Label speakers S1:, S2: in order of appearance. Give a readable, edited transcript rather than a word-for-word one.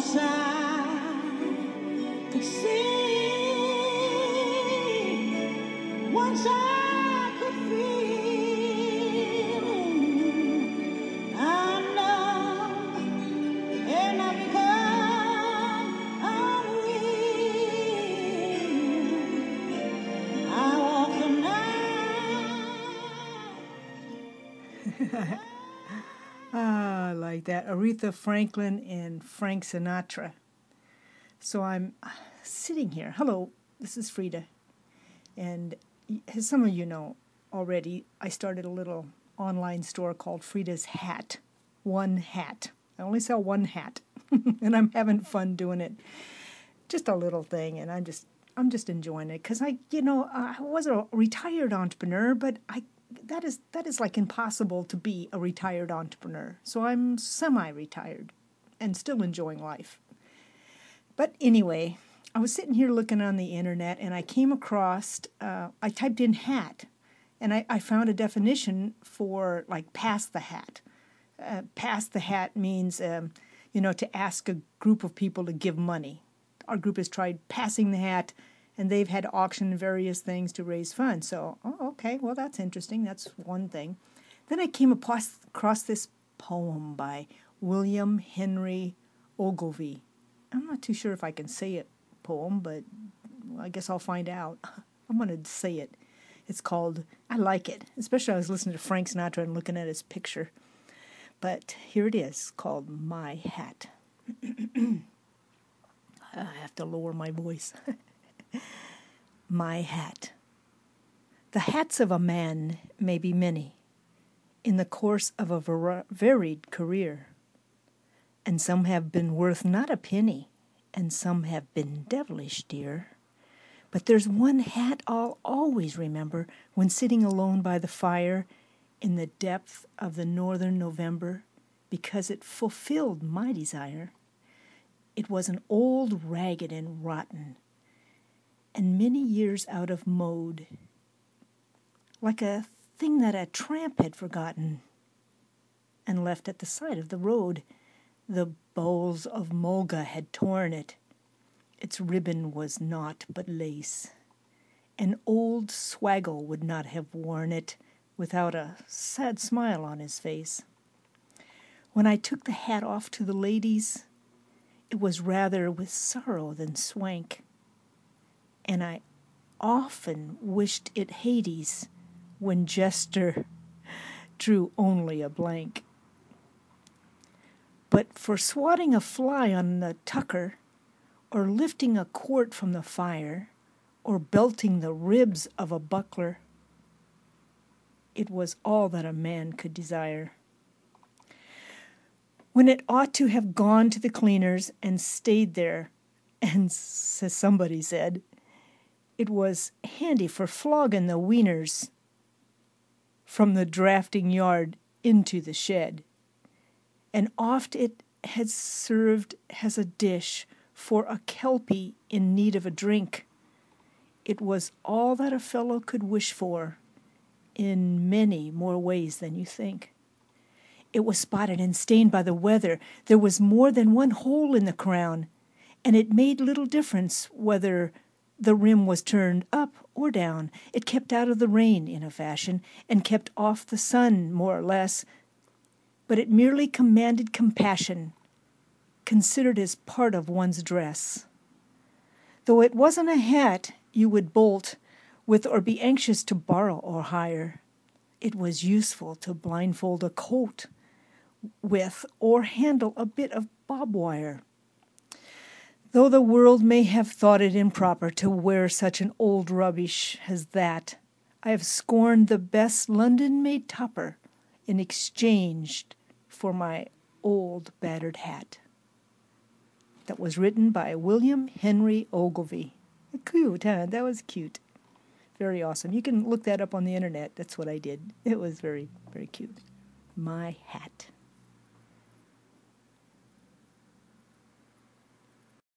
S1: once I could see, once I could feel, I know, and I become unreal. I walk the night.
S2: I like that. Aretha Franklin and Frank Sinatra. So I'm sitting here. Hello, this is Frida. And as some of you know already, I started a little online store called Frida's Hat. One hat. I only sell one hat. And I'm having fun doing it. Just a little thing, and I'm just enjoying it because I was a retired entrepreneur, but that is like impossible to be a retired entrepreneur. So I'm semi-retired and still enjoying life. But anyway, I was sitting here looking on the internet and I came across, I typed in hat, and I found a definition for like pass the hat. Pass the hat means, to ask a group of people to give money. Our group has tried passing the hat, and they've had to auction various things to raise funds. So, okay, well, that's interesting. That's one thing. Then I came across this poem by William Henry Ogilvy. I'm not too sure if I can say it poem, but I guess I'll find out. I'm going to say it. It's called, I like it, especially I was listening to Frank Sinatra and looking at his picture. But here it is, called My Hat. I have to lower my voice. My hat. The hats of a man may be many in the course of a varied career, and some have been worth not a penny, and some have been devilish dear. But there's one hat I'll always remember when sitting alone by the fire in the depth of the northern November, because it fulfilled my desire. It was an old, ragged, and rotten, and many years out of mode, like a thing that a tramp had forgotten and left at the side of the road. The bowls of mulga had torn it. Its ribbon was naught but lace. An old swaggle would not have worn it without a sad smile on his face. When I took the hat off to the ladies, it was rather with sorrow than swank, and I often wished it Hades when jester drew only a blank. But for swatting a fly on the tucker, or lifting a quart from the fire, or belting the ribs of a buckler, it was all that a man could desire. When it ought to have gone to the cleaners and stayed there, and as somebody said, it was handy for flogging the weaners from the drafting yard into the shed, and oft it had served as a dish for a kelpie in need of a drink. It was all that a fellow could wish for, in many more ways than you think. It was spotted and stained by the weather. There was more than one hole in the crown, and it made little difference whether the rim was turned up or down. It kept out of the rain in a fashion, and kept off the sun more or less, but it merely commanded compassion, considered as part of one's dress. Though it wasn't a hat you would bolt with or be anxious to borrow or hire, it was useful to blindfold a coat with or handle a bit of bob wire. Though the world may have thought it improper to wear such an old rubbish as that, I have scorned the best London-made topper in exchange for my old battered hat. That was written by William Henry Ogilvy. Cute, huh? That was cute. Very awesome. You can look that up on the internet. That's what I did. It was very, very cute. My hat.